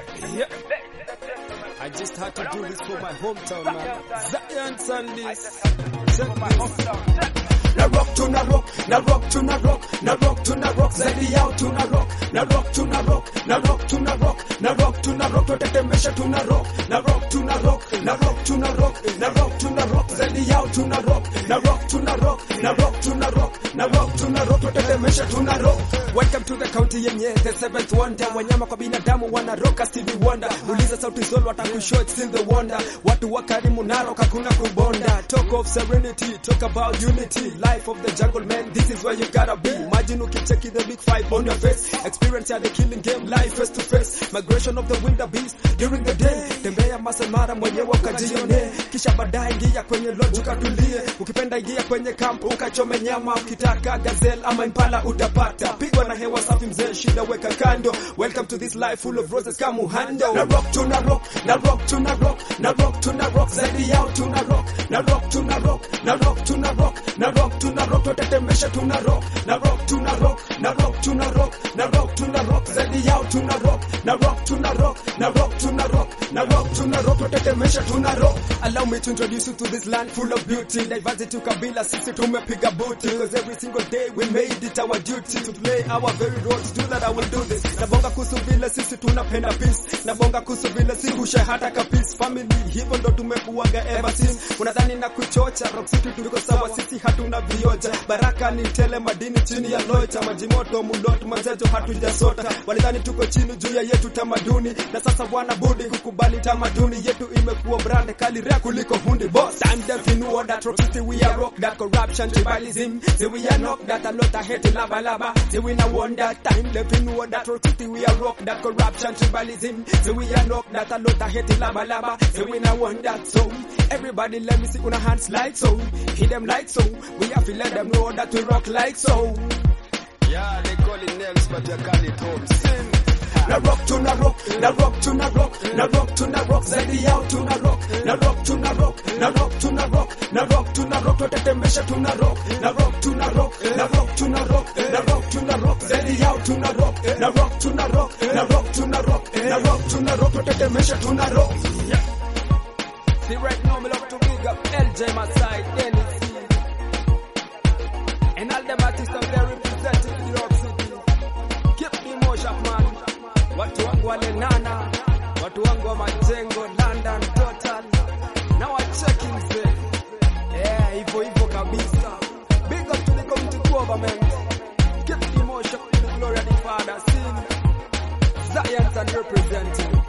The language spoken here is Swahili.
Yeah. I just had to do this for my hometown, man. Zion Sandys. Check my hometown. Na rock to na rock, na rock to na rock, na rock to na rock, zaidi yao tuna rock, na rock to na rock, na rock to na rock, na rock to na rock, tutetemesha tuna rock, na rock to na rock, na rock to na rock, na rock to na rock, zaidi yao tuna rock, na rock to na rock, na rock to na rock, na rock to na rock, tutetemesha tuna rock. Welcome to the county yenye the seventh wonder. Wanyama kwa binadamu wana rock Stevie Wonder. Uliza Sauti Sol watakushow it's still the wonder. Watu wa karimu na rock hakuna kubonda. Talk of serenity, talk about unity. Life of the jungle man, this is where you gotta be. Imagine ukicheki the big five on your face. Experience ya the killing game, life face to face. Migration of the wildebeest during the day. Tembea Masamara mwenyewe ukajione. Kisha baadaye ingia kwenye lodge ukatulie. Ukipenda ingia kwenye camp ukachome nyama. Ukitaka gazelle ama impala utapata. Pigwa na hewa safi mzee, shida weka kando. Welcome to this life full of roses kama uhando. Na rock to na rock, na rock to na rock, na rock to na rock, zaidi yao tuna rock, na rock to na rock, na rock to na rock, na rock to na rock, tutetemesha tuna rock, na rock to na rock, na rock to na rock, na rock to na rock, zaidi yao tuna rock, na rock to na rock, na rock to na rock, na rock to na rock, tutetemesha tuna rock. Allow me to introduce you to this land full of beauty. Diversity kabila sisi tumepiga buti. Cause every single day we made it our duty to play our very roles. Do that I will do this. Nabonga kuhusu vile sisi tunapenda peace. Nabonga kuhusu vile si husha hata kapis. Family hivyo ndo tumekuaga ever since. Unadhani na kuchocha Rock City tuliko sawa sisi hatuna vioja. Baraka ni tele madini chini ya loita. Majimoto mulot majajo hatujasota. Walidhani tuko chini juu ya yetu tamaduni. Na sasa wana budi kukubali tamaduni yetu imekuwa brand kali rea kuliko hundi boss. Time them to know that Rock City we are rock. That corruption tribalism. Say we are knock that a lot of hate lava lava. Say we na wonder. Time them to know that Rock City we are rock. That corruption tribalism. Say we are knock that a lot of hate lava lava. Say we na wonder. So everybody let me see on our hands like so. Hit them like so. We have to let them know that we rock like so. Yeah, they call it names, but they call it homes. Na rock to na rock, na rock to na rock, na rock to na rock, zaidi yao tuna rock, na rock to na rock, na rock to na rock, na rock to na rock, tutetemesha tuna rock, na rock to na rock, na rock to na rock, na rock to na rock, zaidi yao tuna rock, na rock to na rock, na rock to na rock, na rock to na rock, tutetemesha tuna rock. See right now me love to big up LJ my side, NEC. And all them artists out there representing Rock City. Keep the emotion man. Watu wangu wale nana, watu wangu wa majengo, London, total. Now I check in say, yeah, hivyo kabisa. Big up to the community government. Keep the emotion to the glory of the Father. Sing Zion and representing.